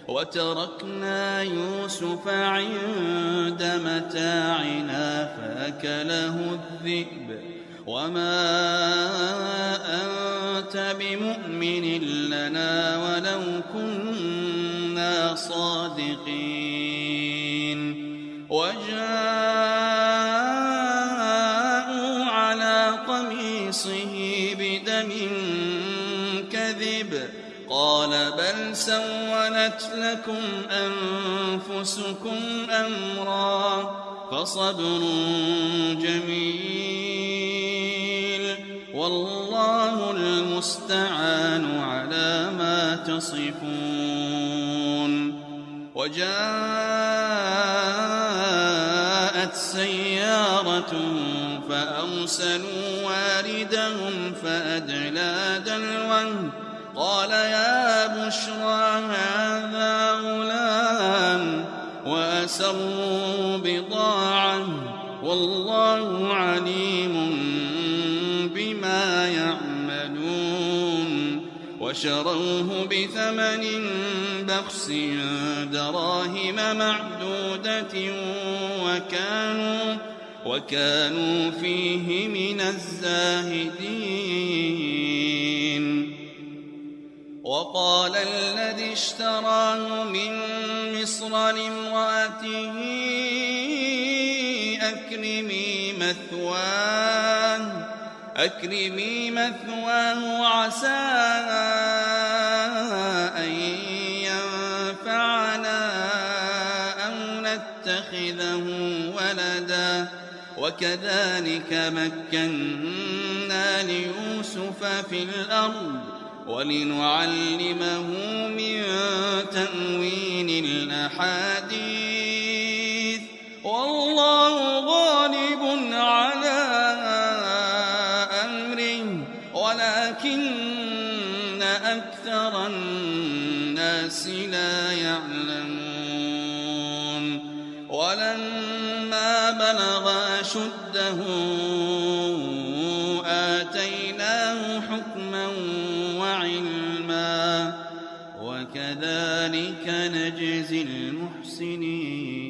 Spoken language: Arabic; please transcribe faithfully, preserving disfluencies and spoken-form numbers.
وتركنا يوسف عند متاعنا فأكله الذئب وما أنت بمؤمن لنا ولو كنا صادقين وجاءوا على قميصه بدم كذب قال بل سولت لكم أنفسكم أمرا فصبر جميل والله المستعان على ما تصفون. وجاءت سيارة فأرسلوا واردهم فأدلى دلوه قال يا بشرى هذا غلام وأسروا بضاعة والله عليم بما يعملون وشروه بثمن بخس دراهم معدودة وكانوا, وكانوا فيه من الزاهدين. وقال الذي اشتراه من مصر لامرأته أكرمي مثواه, أكرمي مثواه عسى أن ينفعنا أو نتخذه ولدا وكذلك مكنا ليوسف في الأرض ولنعلمه من تأويل الأحاديث والله غالب على أمره ولكن أكثر الناس لا يعلمون. ولما بلغ أشده آتيناه حكما وعلما وكذلك نجزي المحسنين.